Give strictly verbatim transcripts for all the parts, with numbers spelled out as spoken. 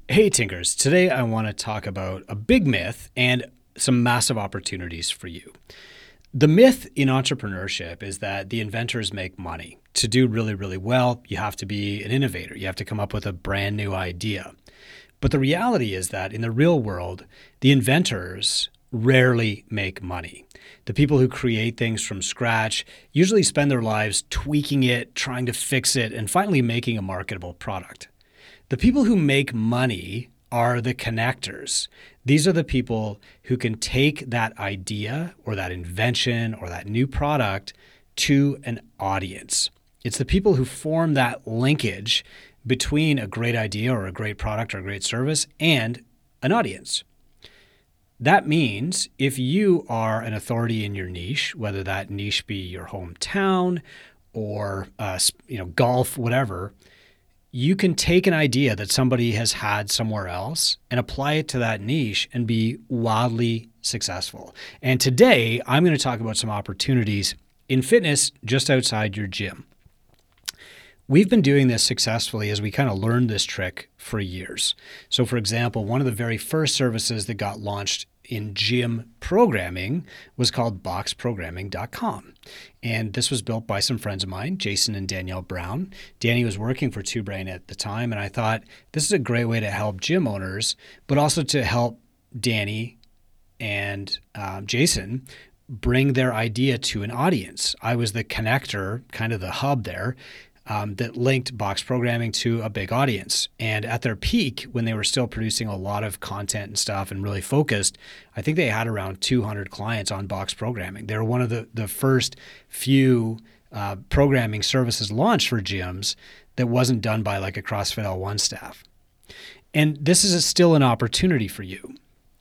Hey Tinkers, today I want to talk about a big myth and some massive opportunities for you. The myth in entrepreneurship is that the inventors make money. To do really, really well, you have to be an innovator. You have to come up with a brand new idea. But the reality is that in the real world, the inventors rarely make money. The people who create things from scratch usually spend their lives tweaking it, trying to fix it, and finally making a marketable product. The people who make money are the connectors. These are the people who can take that idea or that invention or that new product to an audience. It's the people who form that linkage between a great idea or a great product or a great service and an audience. That means if you are an authority in your niche, whether that niche be your hometown or uh, you know, golf, whatever, you can take an idea that somebody has had somewhere else and apply it to that niche and be wildly successful. And today, I'm going to talk about some opportunities in fitness just outside your gym. We've been doing this successfully as we kind of learned this trick for years. So for example, one of the very first services that got launched in gym programming was called box programming dot com. And this was built by some friends of mine, Jason and Danielle Brown. Danny was working for Two Brain at the time, and I thought this is a great way to help gym owners, but also to help Danny and um, Jason bring their idea to an audience. I was the connector, kind of the hub there, Um, that linked box programming to a big audience. And at their peak, when they were still producing a lot of content and stuff and really focused, I think they had around two hundred clients on box programming. They were one of the, the first few uh, programming services launched for gyms that wasn't done by like a CrossFit L one staff. And this is a, still an opportunity for you.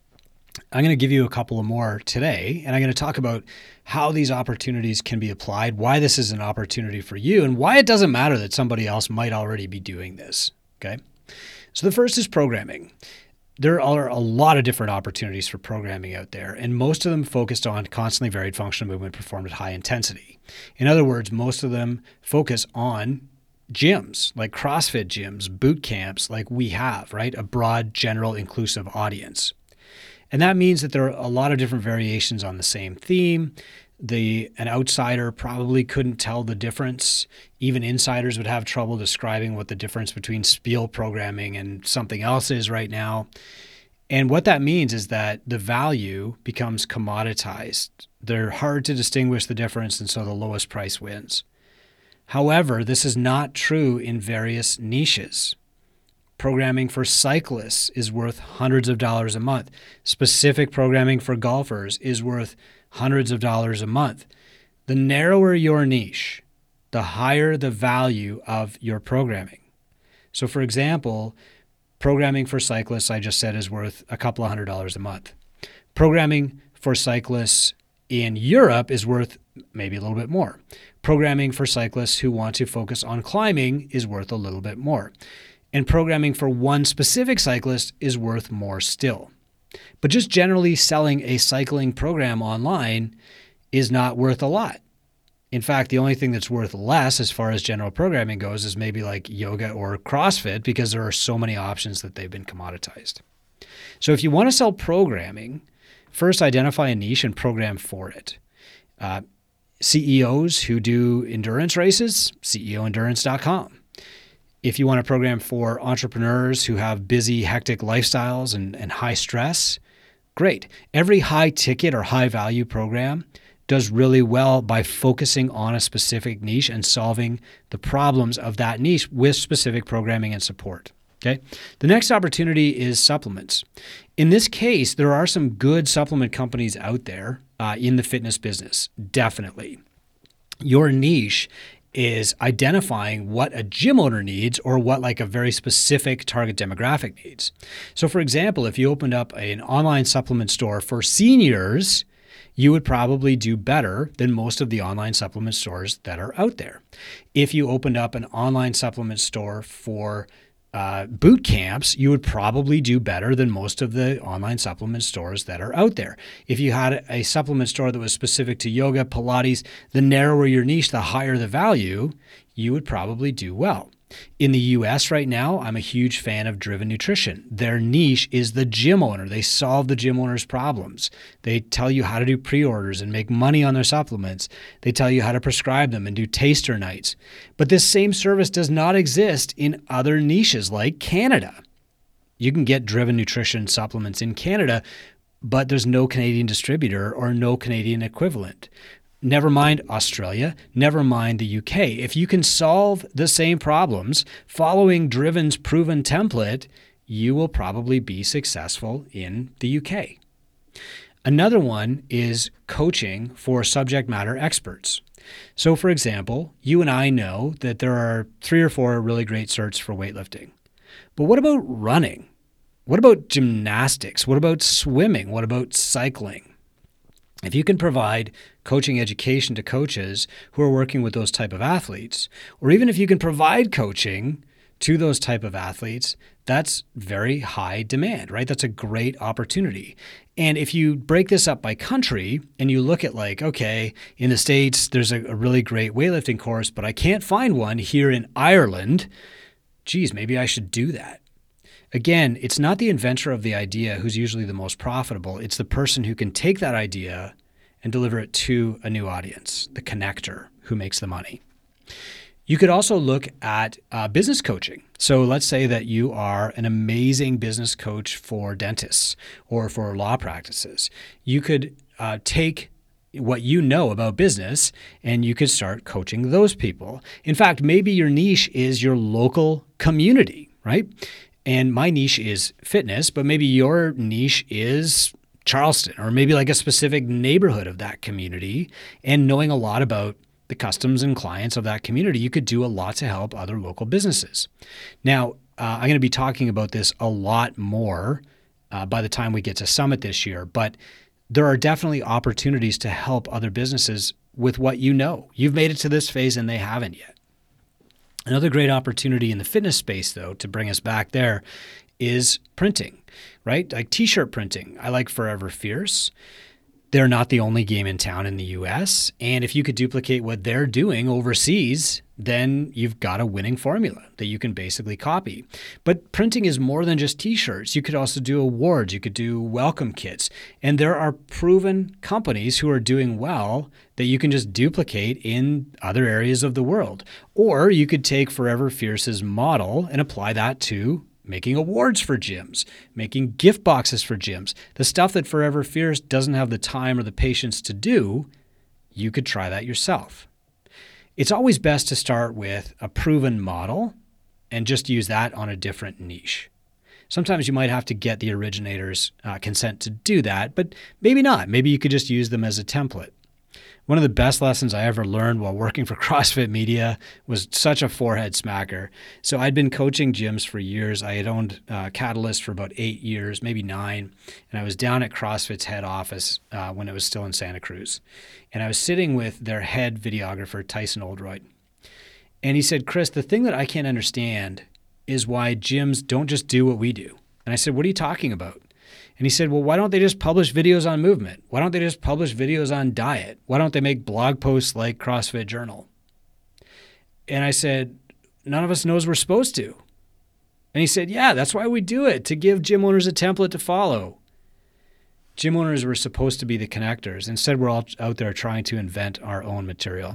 I'm going to give you a couple of more today, and I'm going to talk about how these opportunities can be applied, why this is an opportunity for you, and why it doesn't matter that somebody else might already be doing this, okay? So the first is programming. There are a lot of different opportunities for programming out there, and most of them focused on constantly varied functional movement performed at high intensity. In other words, most of them focus on gyms, like CrossFit gyms, boot camps like we have, right? A broad, general, inclusive audience. And that means that there are a lot of different variations on the same theme. The an outsider probably couldn't tell the difference. Even insiders would have trouble describing what the difference between Spiel programming and something else is right now. And what that means is that the value becomes commoditized. They're hard to distinguish the difference, and so the lowest price wins. However, this is not true in various niches. Programming for cyclists is worth hundreds of dollars a month. Specific programming for golfers is worth hundreds of dollars a month. The narrower your niche, the higher the value of your programming. So for example, programming for cyclists, I just said, is worth a couple of hundred dollars a month. Programming for cyclists in Europe is worth maybe a little bit more. Programming for cyclists who want to focus on climbing is worth a little bit more. And programming for one specific cyclist is worth more still. But just generally selling a cycling program online is not worth a lot. In fact, the only thing that's worth less as far as general programming goes is maybe like yoga or CrossFit, because there are so many options that they've been commoditized. So if you want to sell programming, first identify a niche and program for it. Uh, C E Os who do endurance races, C E O endurance dot com. If you want to program for entrepreneurs who have busy, hectic lifestyles and, and high stress, great. Every high ticket or high value program does really well by focusing on a specific niche and solving the problems of that niche with specific programming and support. Okay. The next opportunity is supplements. In this case, there are some good supplement companies out there uh, in the fitness business, definitely. Your niche is identifying what a gym owner needs or what like a very specific target demographic needs. So for example, if you opened up an online supplement store for seniors, you would probably do better than most of the online supplement stores that are out there. If you opened up an online supplement store for uh, boot camps, you would probably do better than most of the online supplement stores that are out there. If you had a supplement store that was specific to yoga, Pilates, the narrower your niche, the higher the value, you would probably do well. In the U S right now, I'm a huge fan of Driven Nutrition. Their niche is the gym owner. They solve the gym owner's problems. They tell you how to do pre-orders and make money on their supplements. They tell you how to prescribe them and do taster nights. But this same service does not exist in other niches like Canada. You can get Driven Nutrition supplements in Canada, but there's no Canadian distributor or no Canadian equivalent. Never mind Australia, never mind the U K. If you can solve the same problems following Driven's proven template, you will probably be successful in the U K. Another one is coaching for subject matter experts. So for example, you and I know that there are three or four really great certs for weightlifting. But what about running? What about gymnastics? What about swimming? What about cycling? If you can provide coaching education to coaches who are working with those type of athletes, or even if you can provide coaching to those type of athletes, that's very high demand, right? That's a great opportunity. And if you break this up by country and you look at like, okay, in the States, there's a, a really great weightlifting course, but I can't find one here in Ireland. Geez, maybe I should do that. Again, it's not the inventor of the idea who's usually the most profitable. It's the person who can take that idea and deliver it to a new audience, the connector who makes the money. You could also look at uh, business coaching. So let's say that you are an amazing business coach for dentists or for law practices. You could uh, take what you know about business and you could start coaching those people. In fact, maybe your niche is your local community, right? And my niche is fitness, but maybe your niche is Charleston or maybe like a specific neighborhood of that community. And knowing a lot about the customs and clients of that community, you could do a lot to help other local businesses. Now, uh, I'm going to be talking about this a lot more uh, by the time we get to Summit this year, but there are definitely opportunities to help other businesses with what you know. You've made it to this phase and they haven't yet. Another great opportunity in the fitness space, though, to bring us back there is printing, right? Like t-shirt printing. I like Forever Fierce. They're not the only game in town in the U S. And if you could duplicate what they're doing overseas, then you've got a winning formula that you can basically copy. But printing is more than just t-shirts. You could also do awards. You could do welcome kits. And there are proven companies who are doing well that you can just duplicate in other areas of the world. Or you could take Forever Fierce's model and apply that to making awards for gyms, making gift boxes for gyms. The stuff that Forever Fierce doesn't have the time or the patience to do, you could try that yourself. It's always best to start with a proven model and just use that on a different niche. Sometimes you might have to get the originator's uh, consent to do that, but maybe not. Maybe you could just use them as a template. One of the best lessons I ever learned while working for CrossFit Media was such a forehead smacker. So I'd been coaching gyms for years. I had owned uh, Catalyst for about eight years, maybe nine. And I was down at CrossFit's head office uh, when it was still in Santa Cruz. And I was sitting with their head videographer, Tyson Oldroyd. And he said, Chris, the thing that I can't understand is why gyms don't just do what we do. And I said, what are you talking about? And he said, well, why don't they just publish videos on movement? Why don't they just publish videos on diet? Why don't they make blog posts like CrossFit Journal? And I said, none of us knows we're supposed to. And he said, yeah, that's why we do it, to give gym owners a template to follow. Gym owners were supposed to be the connectors. Instead, we're all out there trying to invent our own material.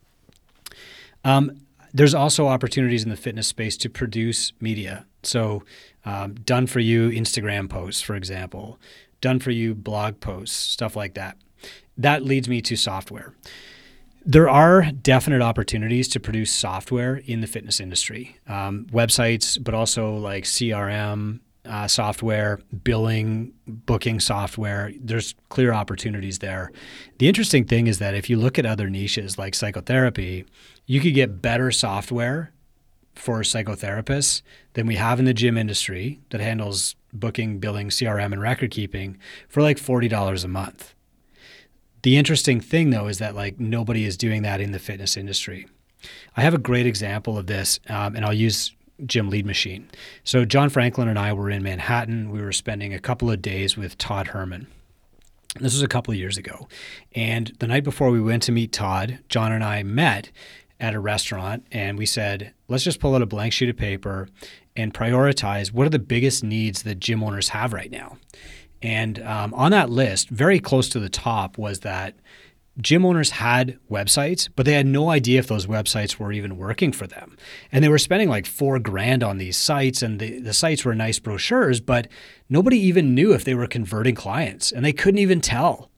Um, there's also opportunities in the fitness space to produce media. So um, done for you Instagram posts, for example, done for you blog posts, stuff like that. That leads me to software. There are definite opportunities to produce software in the fitness industry, um, websites, but also like C R M uh, software, billing, booking software. There's clear opportunities there. The interesting thing is that if you look at other niches like psychotherapy, you could get better software for psychotherapists than we have in the gym industry that handles booking, billing, C R M, and record keeping for like forty dollars a month. The interesting thing, though, is that like nobody is doing that in the fitness industry. I have a great example of this, um, and I'll use Gym Lead Machine. So John Franklin and I were in Manhattan. We were spending a couple of days with Todd Herman. This was a couple of years ago. And the night before we went to meet Todd, John and I met at a restaurant and we said, let's just pull out a blank sheet of paper and prioritize what are the biggest needs that gym owners have right now. And um, on that list, very close to the top was that gym owners had websites, but they had no idea if those websites were even working for them. And they were spending like four grand on these sites, and the, the sites were nice brochures, but nobody even knew if they were converting clients, and they couldn't even tell.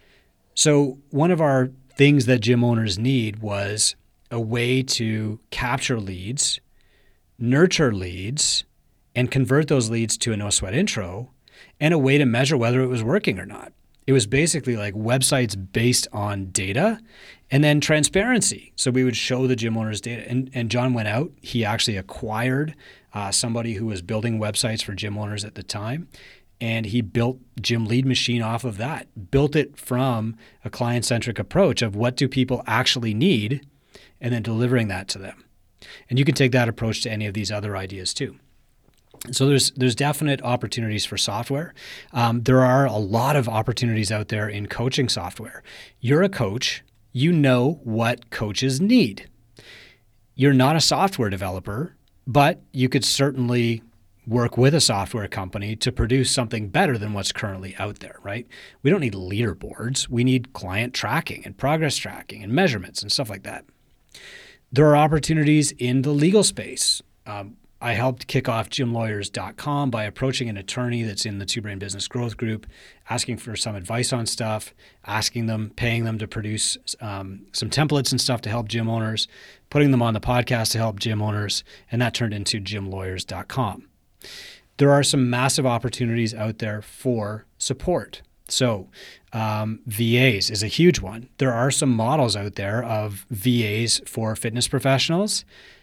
So one of our things that gym owners need was a way to capture leads, nurture leads, and convert those leads to a no sweat intro, and a way to measure whether it was working or not. It was basically like websites based on data and then transparency. So we would show the gym owners data. And, and John went out. He actually acquired uh, somebody who was building websites for gym owners at the time. And he built Gym Lead Machine off of that, built it from a client-centric approach of what do people actually need and then delivering that to them. And you can take that approach to any of these other ideas too. So there's there's definite opportunities for software. Um, there are a lot of opportunities out there in coaching software. You're a coach. You know what coaches need. You're not a software developer, but you could certainly work with a software company to produce something better than what's currently out there, right? We don't need leaderboards. We need client tracking and progress tracking and measurements and stuff like that. There are opportunities in the legal space. Um, I helped kick off gym lawyers dot com by approaching an attorney that's in the Two Brain Business Growth Group, asking for some advice on stuff, asking them, paying them to produce um, some templates and stuff to help gym owners, putting them on the podcast to help gym owners, and that turned into gym lawyers dot com. There are some massive opportunities out there for support. So um, V As is a huge one. There are some models out there of V As for fitness professionals,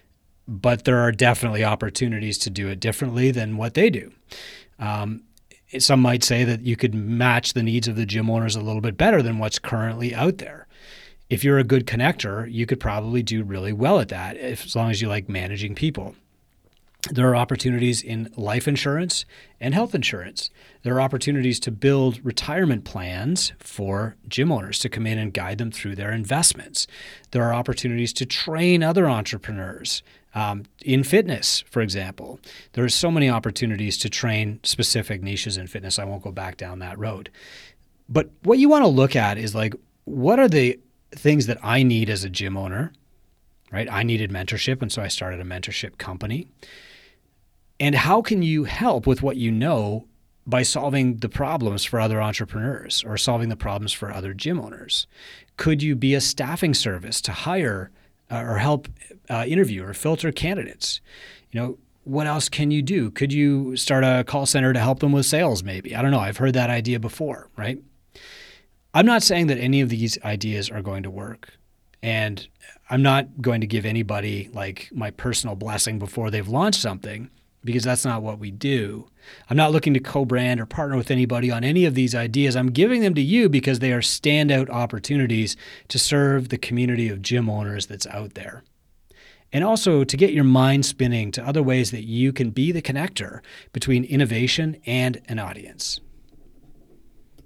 but there are definitely opportunities to do it differently than what they do. Um, some might say that you could match the needs of the gym owners a little bit better than what's currently out there. If you're a good connector, you could probably do really well at that, if, as long as you like managing people. There are opportunities in life insurance and health insurance. There are opportunities to build retirement plans for gym owners to come in and guide them through their investments. There are opportunities to train other entrepreneurs um, in fitness, for example. There are so many opportunities to train specific niches in fitness. I won't go back down that road. But what you want to look at is like, what are the things that I need as a gym owner, right? I needed mentorship, and so I started a mentorship company. And how can you help with what you know by solving the problems for other entrepreneurs or solving the problems for other gym owners? Could you be a staffing service to hire uh, or help uh, interview or filter candidates? You know, what else can you do? Could you start a call center to help them with sales maybe? I don't know. I've heard that idea before, right? I'm not saying that any of these ideas are going to work. And I'm not going to give anybody like my personal blessing before they've launched something, because that's not what we do. I'm not looking to co-brand or partner with anybody on any of these ideas. I'm giving them to you because they are standout opportunities to serve the community of gym owners that's out there. And also to get your mind spinning to other ways that you can be the connector between innovation and an audience.